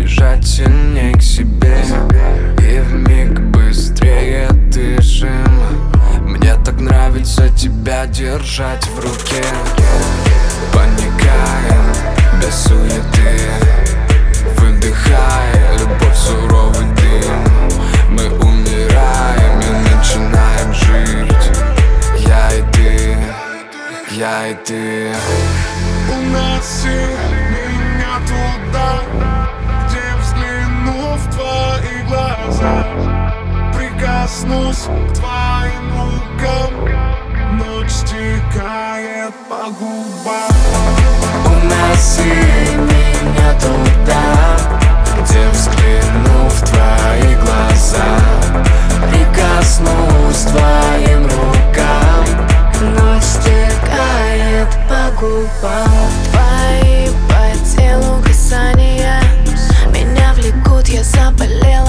прижать сильней к себе и вмиг быстрее дышим. Мне так нравится тебя держать в руке. Паникаем без суеты, выдыхая любовь, суровый дым. Мы умираем и начинаем жить. Я и ты, я и ты. Уноси меня туда, где взгляну в твои глаза, прикоснусь к твоим рукам, ночь стекает по губам. Уноси меня туда, где взгляну в твои глаза, прикоснусь к твоим рукам, ночь стекает по губам. Твои по телу касания меня влекут, я заболела.